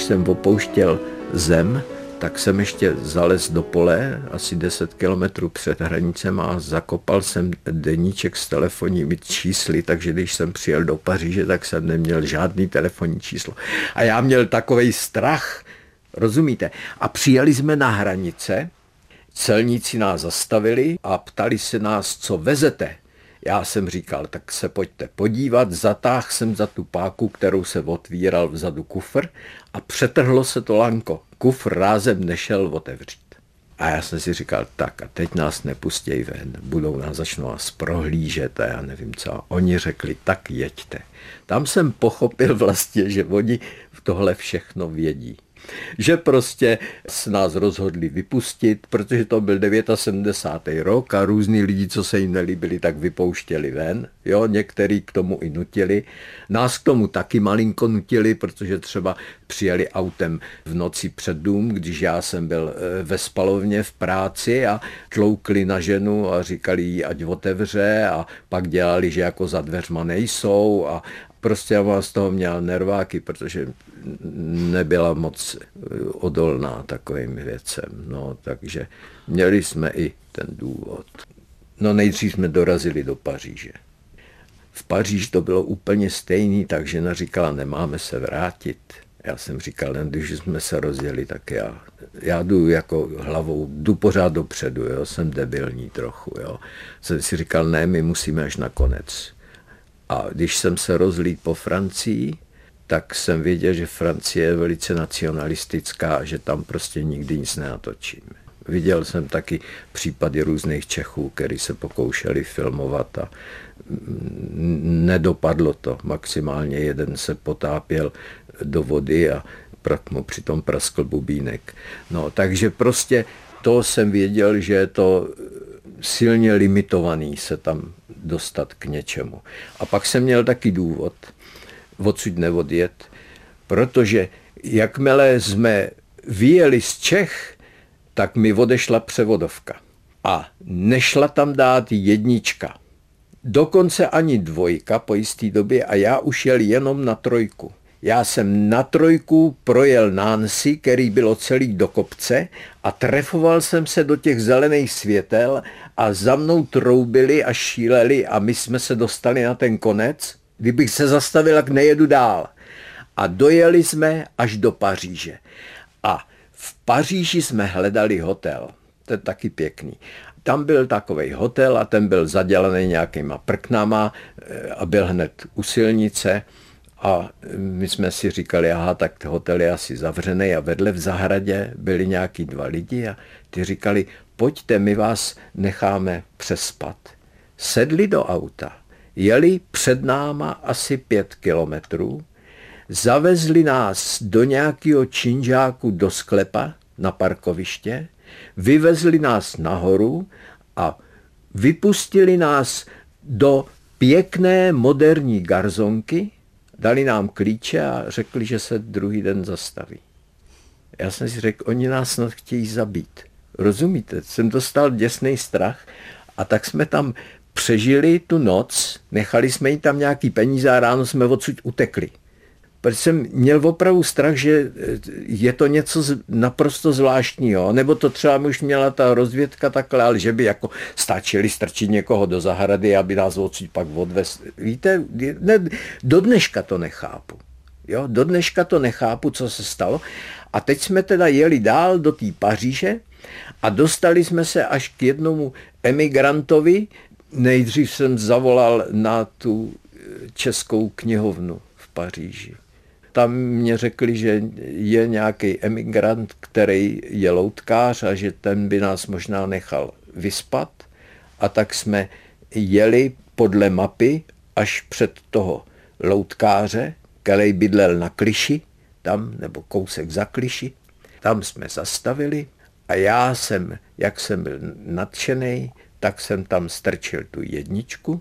když jsem opouštěl zem, tak jsem ještě zalez do pole, asi 10 kilometrů před hranicem a zakopal jsem deníček s telefonními čísly, takže když jsem přijel do Paříže, tak jsem neměl žádný telefonní číslo. A já měl takovej strach, rozumíte? A přijeli jsme na hranice, celníci nás zastavili a ptali se nás, co vezete. Já jsem říkal, tak se pojďte podívat, zatáhl jsem za tu páku, kterou se otvíral vzadu kufr a přetrhlo se to lanko. Kufr rázem nešel otevřít. A já jsem si říkal, tak a teď nás nepustěj ven, začnou nás prohlížet a já nevím co. A oni řekli, tak jeďte. Tam jsem pochopil vlastně, že oni tohle všechno vědí. Že prostě s nás rozhodli vypustit, protože to byl 79. rok a různý lidi, co se jim nelíbili, tak vypouštěli ven. Jo, některý k tomu i nutili. Nás k tomu taky malinko nutili, protože třeba přijeli autem v noci před dům, když já jsem byl ve spalovně v práci a tloukli na ženu a říkali jí, ať otevře a pak dělali, že jako za dveřma nejsou a prostě já z toho měl nerváky, protože nebyla moc odolná takovým věcem. No, takže měli jsme i ten důvod. No nejdřív jsme dorazili do Paříže. V Paříži to bylo úplně stejný, tak žena říkala, nemáme se vrátit. Já jsem říkal, když jsme se rozjeli, tak já jdu jako hlavou, jdu pořád dopředu, jo, jsem debilní trochu. Jo. Jsem si říkal, ne, my musíme až na konec. A když jsem se rozlít po Francii, tak jsem věděl, že Francie je velice nacionalistická, že tam prostě nikdy nic nenatočíme. Viděl jsem taky případy různých Čechů, kteří se pokoušeli filmovat a nedopadlo to. Maximálně jeden se potápěl do vody a mu přitom praskl bubínek. No, takže prostě to jsem věděl, že je to silně limitovaný se tam dostat k něčemu. A pak jsem měl taky důvod odsud neodjet, protože jakmile jsme vyjeli z Čech, tak mi odešla převodovka. A nešla tam dát jednička. Dokonce ani dvojka po jisté době a já už jel jenom na trojku. Já jsem na trojku projel Nancy, který bylo celý do kopce a trefoval jsem se do těch zelených světel a za mnou troubili a šíleli a my jsme se dostali na ten konec. Kdybych se zastavil, jak nejedu dál. A dojeli jsme až do Paříže. A v Paříži jsme hledali hotel. To je taky pěkný. Tam byl takovej hotel a ten byl zadělaný nějakýma prknama a byl hned u silnice. A my jsme si říkali, aha, tak hotel je asi zavřený a vedle v zahradě byli nějaký 2 lidi a ty říkali, pojďte, my vás necháme přespat. Sedli do auta, jeli před náma asi 5 kilometrů, zavezli nás do nějakého činžáku do sklepa na parkoviště, vyvezli nás nahoru a vypustili nás do pěkné moderní garzonky, dali nám klíče a řekli, že se druhý den zastaví. Já jsem si řekl, oni nás snad chtějí zabít. Rozumíte? Jsem dostal děsný strach a tak jsme tam přežili tu noc, nechali jsme jí tam nějaký peníze a ráno jsme odsud utekli. Protože jsem měl opravdu strach, že je to něco naprosto zvláštního, nebo to třeba už měla ta rozvědka takhle, ale že by jako stačili strčit někoho do zahrady, aby nás odsud pak odvez. Víte, ne, do dneška to nechápu. Jo, do dneška to nechápu, co se stalo. A teď jsme teda jeli dál do té Paříže a dostali jsme se až k jednomu emigrantovi. Nejdřív jsem zavolal na tu českou knihovnu v Paříži. Tam mě řekli, že je nějaký emigrant, který je loutkář a že ten by nás možná nechal vyspat. A tak jsme jeli podle mapy až před toho loutkáře, který bydlel na Kliši, tam nebo kousek za Kliši. Tam jsme zastavili a já jsem, jak jsem byl nadšený, tak jsem tam strčil tu jedničku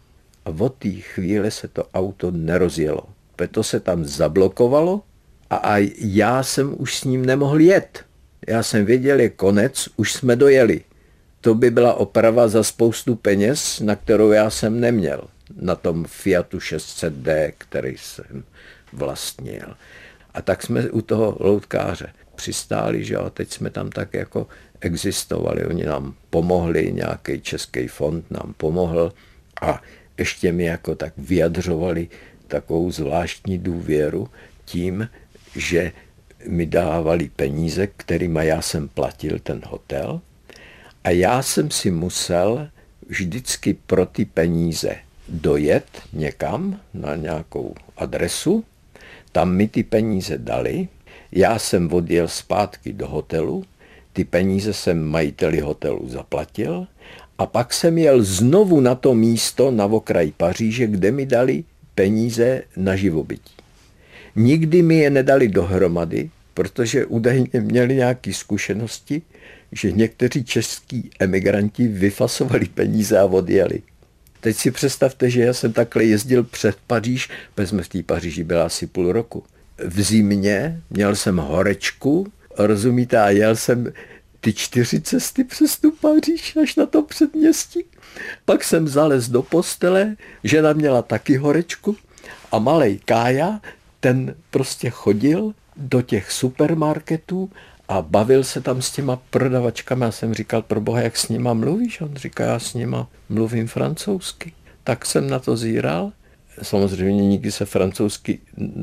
a od té chvíle se to auto nerozjelo. To se tam zablokovalo a já jsem už s ním nemohl jet. Já jsem věděl, je konec, už jsme dojeli. To by byla oprava za spoustu peněz, na kterou já jsem neměl. Na tom Fiatu 600D, který jsem vlastnil. A tak jsme u toho loutkáře přistáli, že a teď jsme tam tak jako existovali. Oni nám pomohli, nějaký český fond nám pomohl a ještě mi jako tak vyjadřovali takovou zvláštní důvěru tím, že mi dávali peníze, kterými já jsem platil ten hotel a já jsem si musel vždycky pro ty peníze dojet někam na nějakou adresu, tam mi ty peníze dali, já jsem odjel zpátky do hotelu, ty peníze jsem majiteli hotelu zaplatil a pak jsem jel znovu na to místo na okraji Paříže, kde mi dali peníze na živobytí. Nikdy mi je nedali dohromady, protože údajně měli nějaké zkušenosti, že někteří český emigranti vyfasovali peníze a odjeli. Teď si představte, že já jsem takhle jezdil před Paříž, protože jsme v té Paříži byla asi půl roku. V zimě měl jsem horečku, rozumíte, a jel jsem ty 4 cesty přes tu Paříž až na to předměstí. Pak jsem zalez do postele, žena měla taky horečku a malej Kája, ten prostě chodil do těch supermarketů a bavil se tam s těma prodavačkami. Já jsem říkal, proboha, jak s nima mluvíš? On říká, já s nima mluvím francouzsky. Tak jsem na to zíral. Samozřejmě nikdy se francouzsky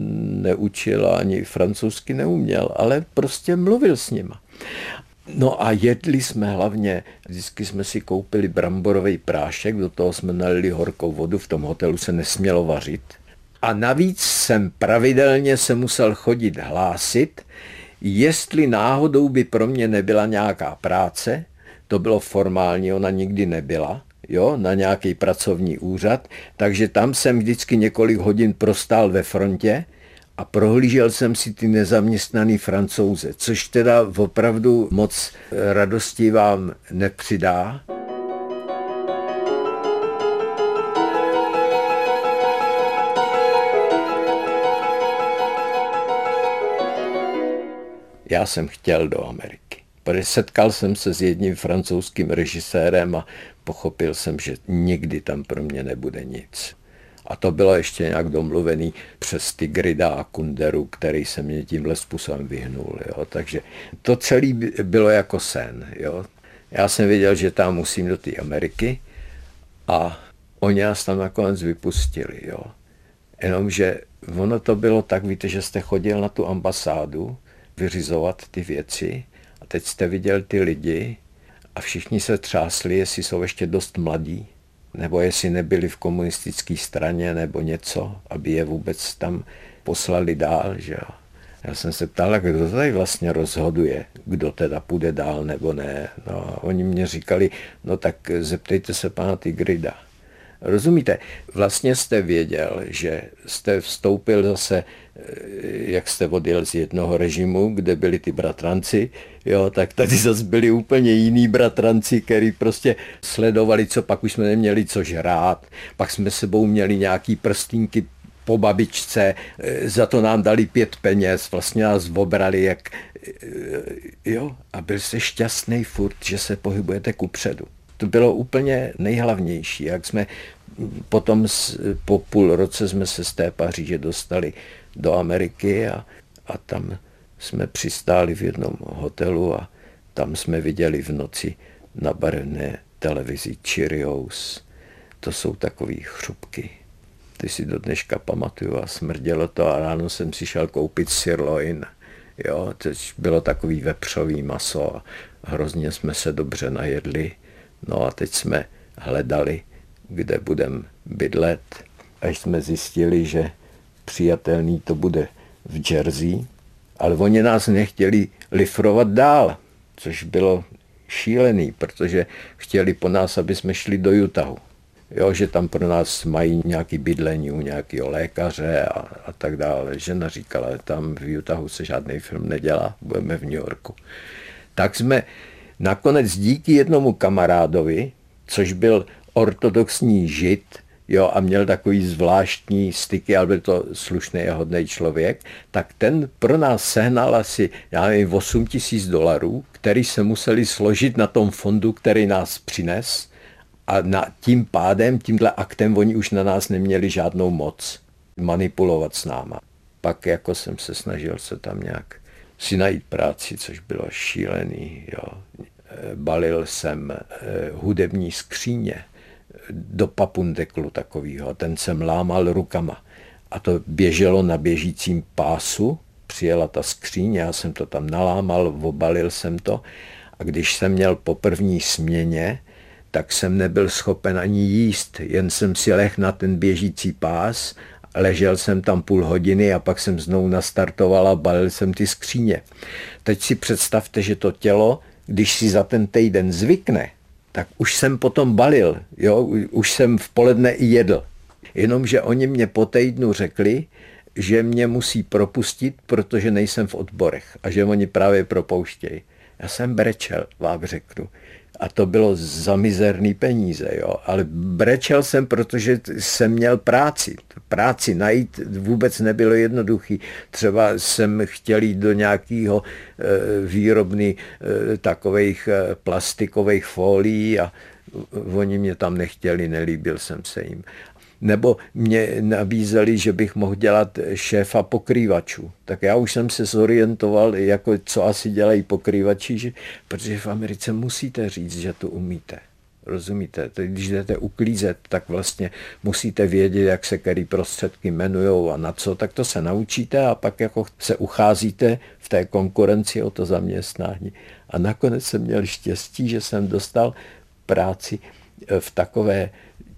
neučil a ani francouzsky neuměl, ale prostě mluvil s nima. No a jedli jsme hlavně, vždycky jsme si koupili bramborový prášek, do toho jsme nalili horkou vodu, v tom hotelu se nesmělo vařit. A navíc jsem pravidelně se musel chodit hlásit, jestli náhodou by pro mě nebyla nějaká práce, to bylo formální, ona nikdy nebyla, jo, na nějaký pracovní úřad, takže tam jsem vždycky několik hodin prostál ve frontě a prohlížel jsem si ty nezaměstnaný Francouze, což teda opravdu moc radosti vám nepřidá. Já jsem chtěl do Ameriky. Protože setkal jsem se s jedním francouzským režisérem a pochopil jsem, že nikdy tam pro mě nebude nic. A to bylo ještě nějak domluvený přes Tigrida a Kunderu, který se mě tímhle způsobem vyhnul. Jo. Takže to celé bylo jako sen. Jo. Já jsem věděl, že tam musím do té Ameriky a oni nás tam nakonec vypustili. Jo. Jenomže ono to bylo tak, víte, že jste chodil na tu ambasádu vyřizovat ty věci a teď jste viděl ty lidi a všichni se třásli, jestli jsou ještě dost mladí, nebo jestli nebyli v komunistické straně nebo něco, aby je vůbec tam poslali dál. Že jo. Já jsem se ptal, kdo tady vlastně rozhoduje, kdo teda půjde dál nebo ne. No a oni mě říkali, no tak zeptejte se pana Tigrida. Rozumíte? Vlastně jste věděl, že jste vstoupil zase, jak jste odjel z jednoho režimu, kde byli ty bratranci, jo, tak tady zase byli úplně jiní bratranci, který prostě sledovali, co pak už jsme neměli co žrát, pak jsme sebou měli nějaký prstínky po babičce, za to nám dali 5 peněz, vlastně nás obrali, jak, jo, a byl jste šťastný furt, že se pohybujete kupředu. To bylo úplně nejhlavnější, jak jsme potom po půl roce jsme se z té Paříže dostali do Ameriky a tam jsme přistáli v jednom hotelu a tam jsme viděli v noci na barevné televizi Cheerios. To jsou takový chrupky. Ty si do dneška pamatuju a smrdělo to a ráno jsem si šel koupit sirloin. Jo, to bylo takový vepřový maso a hrozně jsme se dobře najedli. No a teď jsme hledali, kde budeme bydlet, až jsme zjistili, že přijatelný to bude v Jersey, ale oni nás nechtěli lifrovat dál, což bylo šílený, protože chtěli po nás, aby jsme šli do Utahu. Jo, že tam pro nás mají nějaké bydlení u nějakého lékaře a tak dále. Žena říkala, tam v Utahu se žádný film nedělá, budeme v New Yorku. Tak jsme nakonec díky jednomu kamarádovi, což byl ortodoxní žid, jo, a měl takový zvláštní styky, ale byl to slušný a hodný člověk, tak ten pro nás sehnal asi, já nevím, $8,000, který se museli složit na tom fondu, který nás přines a tím pádem, tímhle aktem, oni už na nás neměli žádnou moc manipulovat s náma. pak jako jsem se snažil se tam nějak si najít práci, což bylo šílený. Jo. Balil jsem hudební skříně do papundeklu takovýho, ten jsem lámal rukama. A to běželo na běžícím pásu, přijela ta skříň, já jsem to tam nalámal, obalil jsem to a když jsem měl po první směně, tak jsem nebyl schopen ani jíst, jen jsem si lehl na ten běžící pás, ležel jsem tam půl hodiny a pak jsem znovu nastartoval a balil jsem ty skříně. Teď si představte, že to tělo, když si za ten týden zvykne, tak už jsem potom balil, jo? Už jsem v poledne i jedl. Jenomže oni mě po týdnu řekli, že mě musí propustit, protože nejsem v odborech a že oni právě propouštějí. Já jsem brečel, vám řeknu. A to bylo za mizerný peníze, jo. Ale brečel jsem, protože jsem měl práci. Práci najít vůbec nebylo jednoduchý. Třeba jsem chtěl jít do nějakého výrobny takových plastikových folií a oni mě tam nechtěli, nelíbil jsem se jim. Nebo mě nabízeli, že bych mohl dělat šéfa pokrývačů. Tak já už jsem se zorientoval, jako co asi dělají pokrývači, protože v Americe musíte říct, že to umíte. Rozumíte? Když jdete uklízet, tak vlastně musíte vědět, jak se který prostředky jmenujou a na co, tak to se naučíte a pak jako se ucházíte v té konkurenci o to zaměstnání. A nakonec jsem měl štěstí, že jsem dostal práci v takové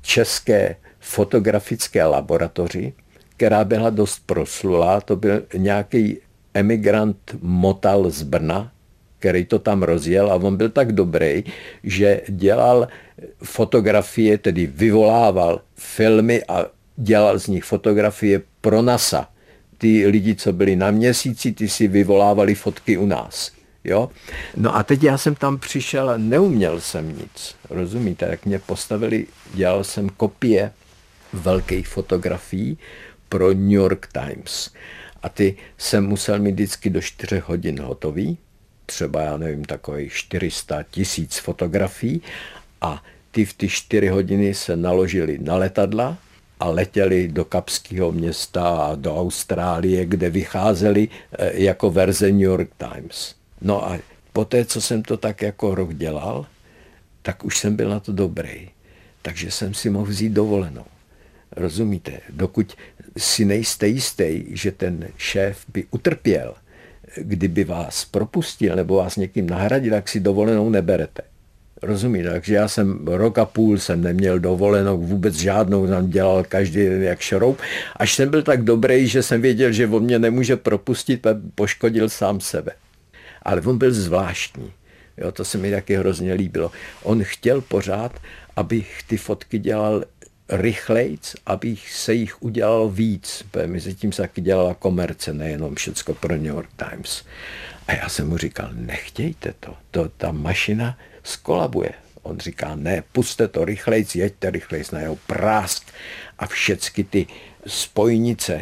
české fotografické laboratoři, která byla dost proslulá. To byl nějaký emigrant Motal z Brna, který to tam rozjel a on byl tak dobrý, že dělal fotografie, tedy vyvolával filmy a dělal z nich fotografie pro NASA. Ty lidi, co byli na Měsíci, ty si vyvolávali fotky u nás. Jo? No a teď já jsem tam přišel a neuměl jsem nic. Rozumíte, jak mě postavili, dělal jsem kopie velkých fotografií pro New York Times. A ty jsem musel mít vždycky do 4 hodin hotový, třeba já nevím, takových 400 000 fotografií a ty v ty 4 hodiny se naložili na letadla a letěli do Kapského města a do Austrálie, kde vycházeli jako verze New York Times. No a poté, co jsem to tak jako rok dělal, tak už jsem byl na to dobrý. Takže jsem si mohl vzít dovolenou. Rozumíte? Dokud si nejste jistý, že ten šéf by utrpěl, kdyby vás propustil nebo vás někým nahradil, tak si dovolenou neberete. Rozumíte? Takže já jsem rok a půl jsem neměl dovolenou, vůbec žádnou, jsem dělal každý den jak šroub, až jsem byl tak dobrý, že jsem věděl, že on mě nemůže propustit a poškodil sám sebe. Ale on byl zvláštní. Jo, to se mi taky hrozně líbilo. On chtěl pořád, abych ty fotky dělal rychlejc, aby se jich udělalo víc. Mezi tím se taky dělala komerce, nejenom všecko pro New York Times. A já jsem mu říkal, nechtějte to, ta mašina skolabuje. On říká, ne, puste to rychlejc, jeďte rychlejc na jeho prásk. A všechny ty spojnice,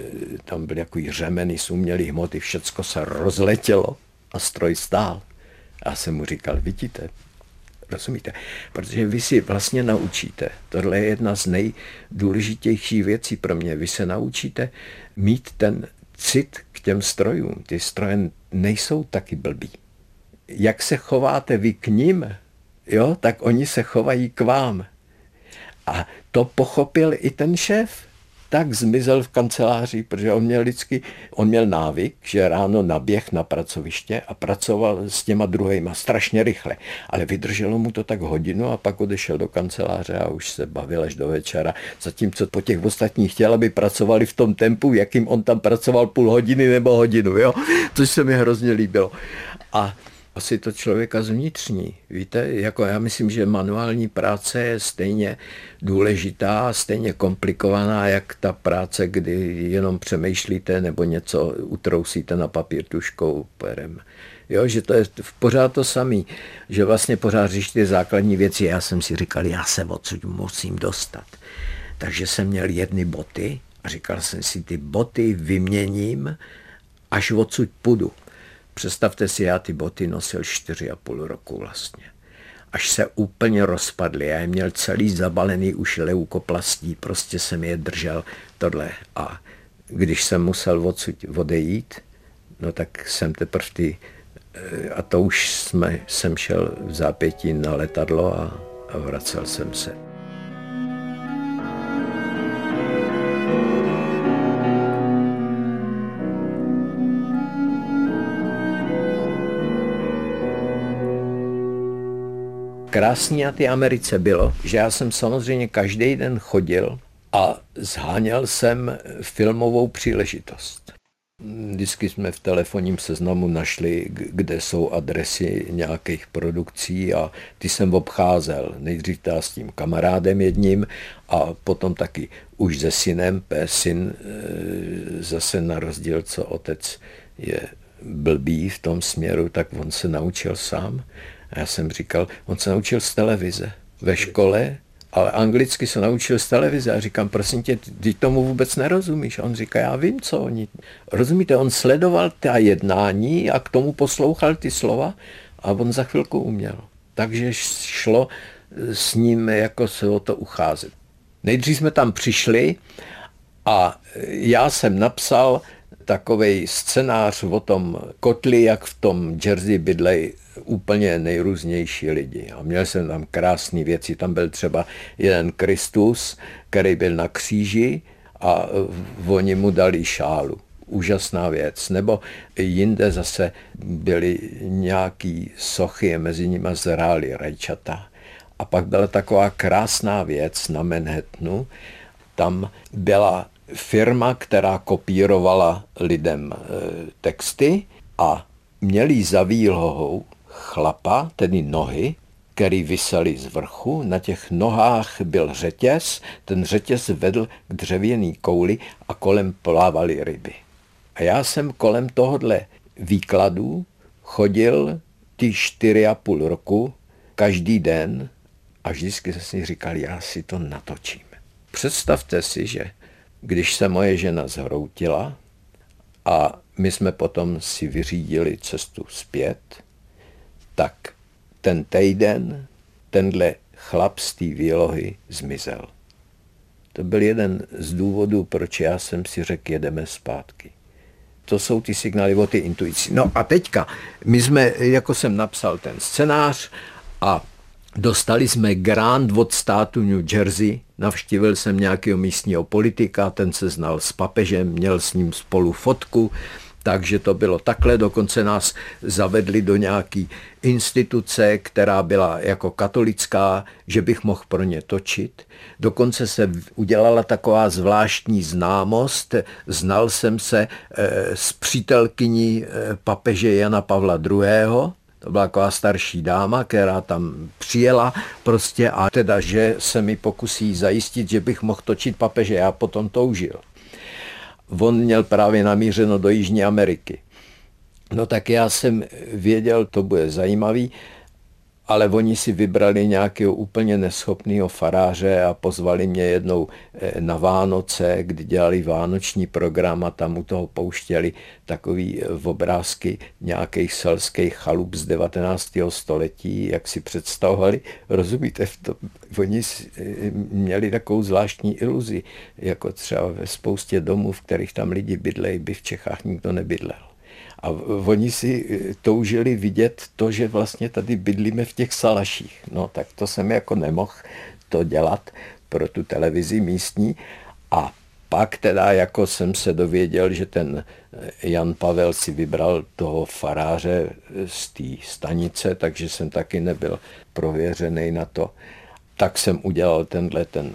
tam byly jako řemeny z umělých hmoty, všecko se rozletělo a stroj stál. A já jsem mu říkal, vidíte, rozumíte? Protože vy si vlastně naučíte, tohle je jedna z nejdůležitějších věcí pro mě, vy se naučíte mít ten cit k těm strojům. Ty stroje nejsou taky blbí. Jak se chováte vy k nim, jo, tak oni se chovají k vám. A to pochopil i ten šéf. Tak zmizel v kanceláři, protože on měl návyk, že ráno naběh na pracoviště a pracoval s těma druhejma strašně rychle. Ale vydrželo mu to tak hodinu a pak odešel do kanceláře a už se bavil až do večera. Zatímco po těch ostatních chtěl, aby pracovali v tom tempu, jakým on tam pracoval půl hodiny nebo hodinu, jo? Což se mi hrozně líbilo. A asi to člověka zvnitřní. Víte, jako já myslím, že manuální práce je stejně důležitá, stejně komplikovaná, jak ta práce, kdy jenom přemýšlíte nebo něco utrousíte na papír tužkou, perem. Jo, že to je pořád to samý, že vlastně pořád řešíte základní věci. Já jsem si říkal, já se odsud musím dostat. Takže jsem měl jedny boty a říkal jsem si, ty boty vyměním, až odsud půjdu. Představte si, já ty boty nosil 4,5 roku vlastně. Až se úplně rozpadly. Já je měl celý zabalený už leukoplastí, prostě jsem je držel tohle. A když jsem musel odsud odejít, no tak jsem teprve a to už jsem šel v zápětí na letadlo a vracel jsem se. Krásný na té Americe bylo, že já jsem samozřejmě každý den chodil a zháněl jsem filmovou příležitost. Vždycky jsme v telefonním seznamu našli, kde jsou adresy nějakých produkcí a ty jsem obcházel. Nejdřív s tím kamarádem jedním a potom taky už se synem. Syn zase na rozdíl, co otec je blbý v tom směru, tak on se naučil sám. A já jsem říkal, on se naučil z televize ve škole, ale anglicky se naučil z televize a říkám, prosím tě, ty tomu vůbec nerozumíš. A on říká, já vím, co oni. Rozumíte, on sledoval ta jednání a k tomu poslouchal ty slova a on za chvilku uměl. Takže šlo s ním jako se o to ucházet. Nejdřív jsme tam přišli a já jsem napsal takovej scénář o tom kotli, jak v tom Jersey bydlej úplně nejrůznější lidi. A měl jsem tam krásné věci. Tam byl třeba jeden Kristus, který byl na kříži a oni mu dali šálu. Úžasná věc. Nebo jinde zase byly nějaký sochy, mezi nimi zrály rajčata. A pak byla taková krásná věc na Manhattanu. Tam byla firma, která kopírovala lidem texty a měli za výlohou chlapa, tedy nohy, který visely z vrchu. Na těch nohách byl řetěz, ten řetěz vedl k dřevěné kouli a kolem plávaly ryby. A já jsem kolem tohohle výkladu chodil ty 4,5 roku každý den a vždycky jsem si říkal, já si to natočím. Představte si, že když se moje žena zhroutila a my jsme potom si vyřídili cestu zpět, tak ten týden tenhle chlap z té výlohy zmizel. To byl jeden z důvodů, proč já jsem si řekl, jedeme zpátky. To jsou ty signály o ty intuici. No a teďka, my jsme, jako jsem napsal ten scénář a dostali jsme grant od státu New Jersey, navštívil jsem nějakého místního politika, ten se znal s papežem, měl s ním spolu fotku, takže to bylo takhle, dokonce nás zavedli do nějaký instituce, která byla jako katolická, že bych mohl pro ně točit. Dokonce se udělala taková zvláštní známost, znal jsem se s přítelkyní papeže Jana Pavla II., to byla taková starší dáma, která tam přijela prostě a teda, že se mi pokusí zajistit, že bych mohl točit papeže, já potom toužil. On měl právě namířeno do Jižní Ameriky. No tak já jsem věděl, to bude zajímavý, ale oni si vybrali nějakého úplně neschopného faráře a pozvali mě jednou na Vánoce, kdy dělali vánoční program a tam u toho pouštěli takový obrázky nějakých selských chalup z 19. století, jak si představovali. Rozumíte, oni měli takovou zvláštní iluzi, jako třeba ve spoustě domů, v kterých tam lidi bydlejí, by v Čechách nikdo nebydlel. A oni si toužili vidět to, že vlastně tady bydlíme v těch salaších. No tak to jsem jako nemohl to dělat pro tu televizi místní. A pak teda jako jsem se dověděl, že ten Jan Pavel si vybral toho faráře z té stanice, takže jsem taky nebyl prověřený na to. Tak jsem udělal ten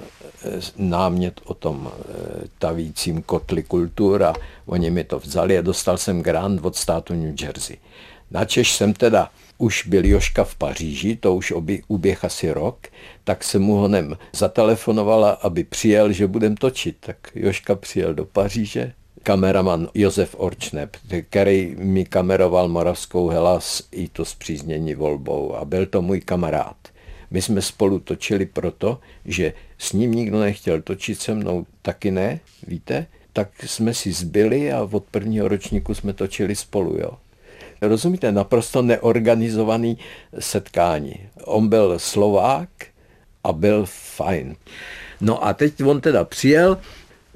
námět o tom tavícím kotli kultur a oni mi to vzali a dostal jsem grant od státu New Jersey. Načež jsem teda už byl Jožka v Paříži, to už uběh asi rok, tak jsem mu honem zatelefonovala, aby přijel, že budem točit. Tak Jožka přijel do Paříže, kameraman Josef Orčneb, který mi kameroval Moravskou Hellas i to Spříznění volbou a byl to můj kamarád. My jsme spolu točili proto, že s ním nikdo nechtěl točit, se mnou taky ne, víte? Tak jsme si zbyli a od prvního ročníku jsme točili spolu, jo. Rozumíte, naprosto neorganizovaný setkání. On byl Slovák a byl fajn. No a teď on teda přijel,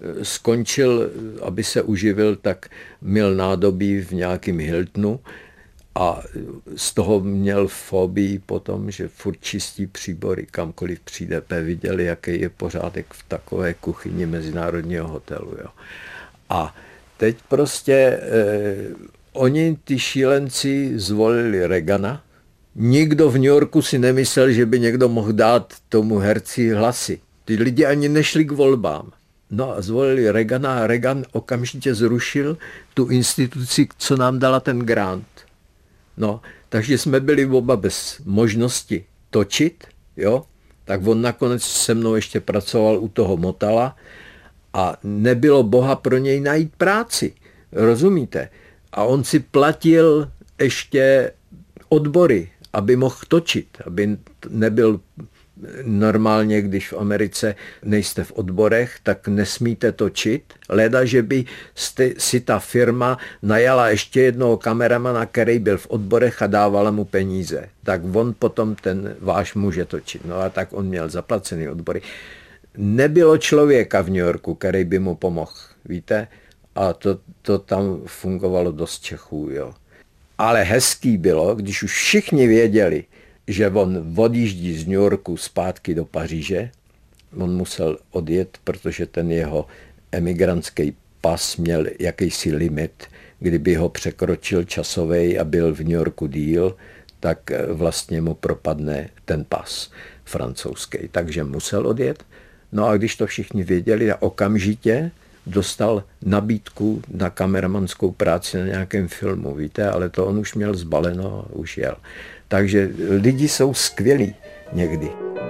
skončil, aby se uživil, tak měl nádobí v nějakém Hiltonu a z toho měl fobii potom, že furt čistí příbory, kamkoliv přijde, viděli, jaký je pořádek v takové kuchyni mezinárodního hotelu. Jo. A teď prostě oni, ty šílenci, zvolili Reagana. Nikdo v New Yorku si nemyslel, že by někdo mohl dát tomu herci hlasy. Ty lidi ani nešli k volbám. No a zvolili Reagana a Reagan okamžitě zrušil tu instituci, co nám dala ten grant. No, takže jsme byli oba bez možnosti točit, jo. Tak on nakonec se mnou ještě pracoval u toho Motala a nebylo boha pro něj najít práci. Rozumíte? A on si platil ještě odbory, aby mohl točit, aby nebyl normálně, když v Americe nejste v odborech, tak nesmíte točit. Leda, že by si ta firma najala ještě jednoho kameramana, který byl v odborech a dávala mu peníze. Tak on potom ten váš může točit. No a tak on měl zaplacený odbory. Nebylo člověka v New Yorku, který by mu pomohl, víte? A to tam fungovalo dost Čechů, jo. Ale hezký bylo, když už všichni věděli, že on odjíždí z New Yorku zpátky do Paříže. On musel odjet, protože ten jeho emigrantský pas měl jakýsi limit. Kdyby ho překročil časovej a byl v New Yorku díl, tak vlastně mu propadne ten pas francouzský. Takže musel odjet. No a když to všichni věděli, a okamžitě dostal nabídku na kameramanskou práci na nějakém filmu, víte, ale to on už měl zbaleno a už jel. Takže lidi jsou skvělí někdy.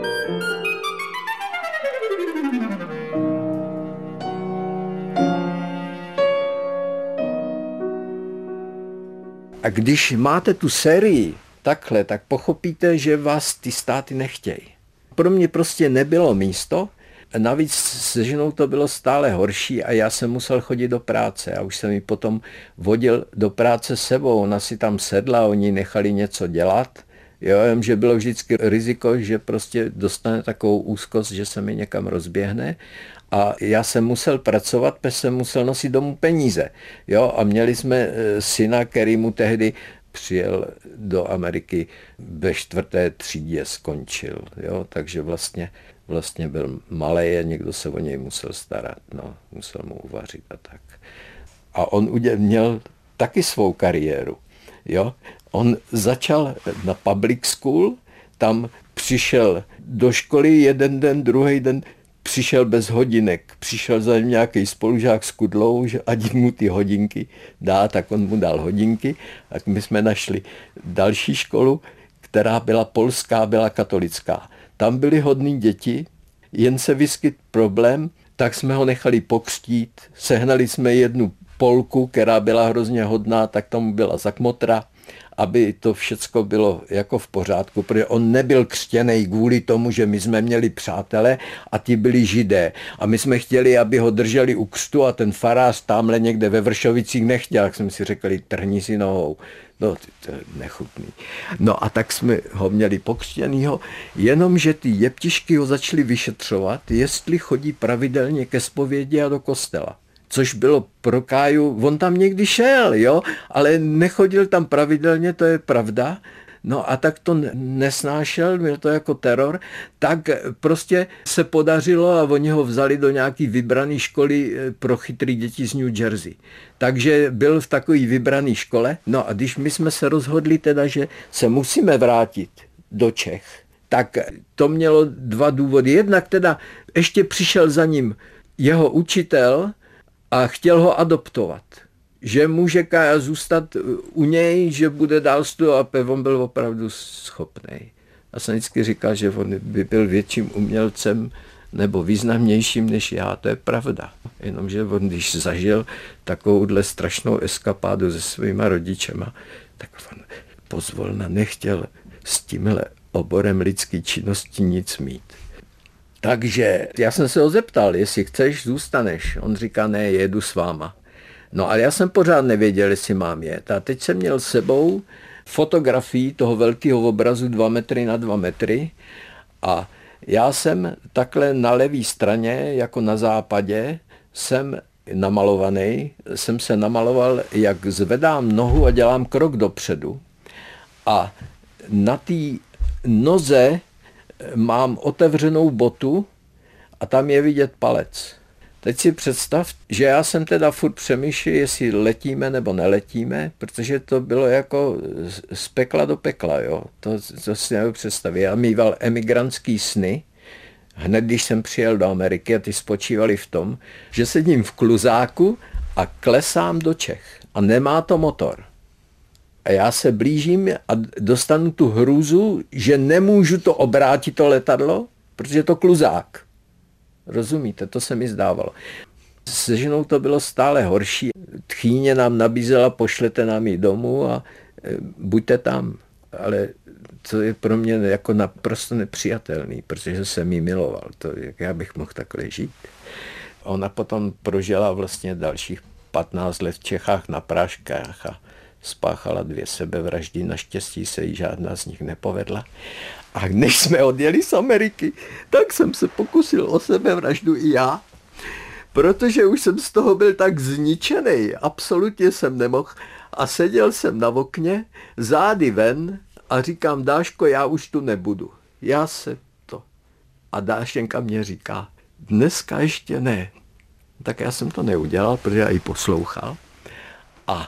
A když máte tu sérii takhle, tak pochopíte, že vás ty státy nechtějí. Pro mě prostě nebylo místo, navíc se ženou to bylo stále horší a já jsem musel chodit do práce a už jsem ji potom vodil do práce sebou. Ona si tam sedla, oni nechali něco dělat. Jo, že bylo vždycky riziko, že prostě dostane takovou úzkost, že se mi někam rozběhne a já jsem musel pracovat, protože jsem musel nosit domů peníze. Jo, a měli jsme syna, který mu tehdy přijel do Ameriky ve 4. třídě, skončil. Jo, takže vlastně byl malej a někdo se o něj musel starat, no, musel mu uvařit a tak. A on měl taky svou kariéru. Jo? On začal na public school, tam přišel do školy jeden den, druhý den přišel bez hodinek. Přišel za ním nějaký spolužák s kudlou, že ať mu ty hodinky dá, tak on mu dal hodinky. Tak my jsme našli další školu, která byla polská, byla katolická. Tam byly hodný děti, jen se vyskyt problém, tak jsme ho nechali pokřtít, sehnali jsme jednu Polku, která byla hrozně hodná, tak tomu byla zakmotra, aby to všecko bylo jako v pořádku, protože on nebyl křtěnej kvůli tomu, že my jsme měli přátele a ti byli Židé. A my jsme chtěli, aby ho drželi u křtu a ten farář tamhle někde ve Vršovicích nechtěl, jak jsme si řekli, trhni si nohou. No, to je nechutný. No a tak jsme ho měli pokřtěnýho, jenomže ty jeptišky ho začali vyšetřovat, jestli chodí pravidelně ke zpovědi a do kostela. Což bylo pro Káju, on tam někdy šel, jo, ale nechodil tam pravidelně, to je pravda. No a tak to nesnášel, byl to jako teror, tak prostě se podařilo a oni ho vzali do nějaký vybrané školy pro chytrý děti z New Jersey. Takže byl v takové vybrané škole. No a když my jsme se rozhodli teda, že se musíme vrátit do Čech, tak to mělo dva důvody. Jednak teda ještě přišel za ním jeho učitel a chtěl ho adoptovat. Že může Kája zůstat u něj, že bude dál studovat, a on byl opravdu schopný. Já jsem vždycky říkal, že on by byl větším umělcem nebo významnějším než já, to je pravda. Jenomže on, když zažil takovouhle strašnou eskapádu se svýma rodičema, tak on pozvolna nechtěl s tímhle oborem lidské činnosti nic mít. Takže já jsem se ho zeptal, jestli chceš, zůstaneš. On říká, ne, jedu s váma. No ale já jsem pořád nevěděl, jestli mám jet. A teď jsem měl s sebou fotografii toho velkého obrazu 2 metry na 2 metry a já jsem takhle na levé straně, jako na západě, jsem namalovaný, jsem se namaloval, jak zvedám nohu a dělám krok dopředu a na té noze mám otevřenou botu a tam je vidět palec. Teď si představ, že já jsem teda furt přemýšlel, jestli letíme nebo neletíme, protože to bylo jako z pekla do pekla, jo. To si nevím představit. Já mýval emigrantský sny, hned když jsem přijel do Ameriky a ty spočívali v tom, že sedím v kluzáku a klesám do Čech a nemá to motor. A já se blížím a dostanu tu hrůzu, že nemůžu to obrátit to letadlo, protože je to kluzák. Rozumíte, to se mi zdávalo. Se ženou to bylo stále horší. Tchýně nám nabízela, pošlete nám ji domů a buďte tam. Ale to je pro mě jako naprosto nepřijatelný, protože jsem jí miloval. Jak já bych mohl takhle žít. Ona potom prožila vlastně dalších 15 let v Čechách na práškách a spáchala 2 sebevraždy. Naštěstí se jí žádná z nich nepovedla. A než jsme odjeli z Ameriky, tak jsem se pokusil o sebevraždu i já, protože už jsem z toho byl tak zničený, absolutně jsem nemohl a seděl jsem na okně, zády ven a říkám, Dáško, já už tu nebudu, já se to. A Dášenka mě říká, dneska ještě ne. Tak já jsem to neudělal, protože já ji poslouchal a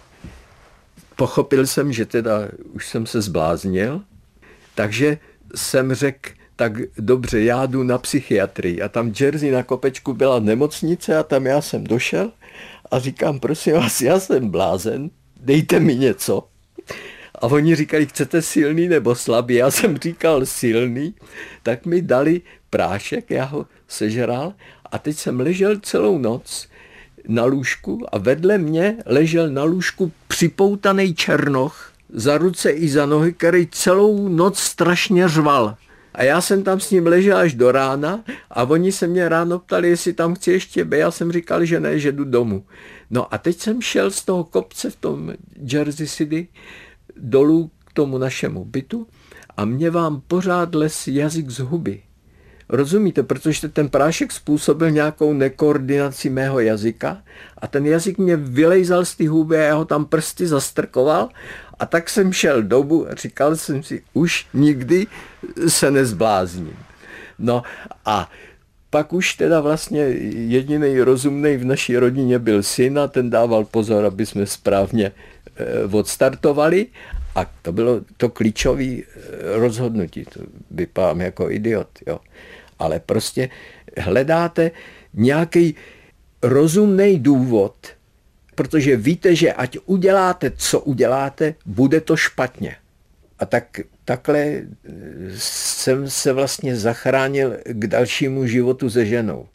pochopil jsem, že teda už jsem se zbláznil, takže jsem řekl, tak dobře, já jdu na psychiatrii. A tam v Jersey na kopečku byla nemocnice a tam já jsem došel a říkám, prosím vás, já jsem blázen, dejte mi něco. A oni říkali, chcete silný nebo slabý? Já jsem říkal silný, tak mi dali prášek, já ho sežral a teď jsem ležel celou noc na lůžku a vedle mě ležel na lůžku připoutaný černoch, za ruce i za nohy, který celou noc strašně řval. A já jsem tam s ním ležel až do rána a oni se mě ráno ptali, jestli tam chci ještě být. Já jsem říkal, že ne, že jdu domů. No a teď jsem šel z toho kopce v tom Jersey City dolů k tomu našemu bytu a mě vám pořád les jazyk z huby. Rozumíte, protože ten prášek způsobil nějakou nekoordinaci mého jazyka a ten jazyk mě vylejzal z té huby a já ho tam prsty zastrkoval a tak jsem šel domů a říkal jsem si, už nikdy se nezblázním. No a pak už teda vlastně jediný rozumnej v naší rodině byl syn a ten dával pozor, aby jsme správně odstartovali a to bylo to klíčové rozhodnutí. To vypadám jako idiot, jo. Ale prostě hledáte nějaký rozumný důvod, protože víte, že ať uděláte, co uděláte, bude to špatně. A takhle jsem se vlastně zachránil k dalšímu životu se ženou.